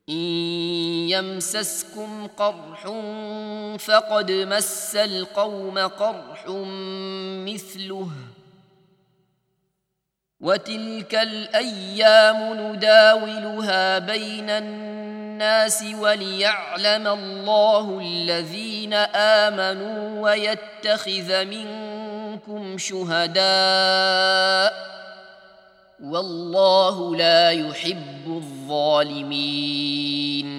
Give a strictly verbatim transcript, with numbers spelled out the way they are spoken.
إن يمسسكم قرح فقد مس القوم قرح مثله وتلك الأيام نداولها بين الناس وليعلم الله الذين آمنوا ويتخذ منكم شهداء والله لا يحب الظالمين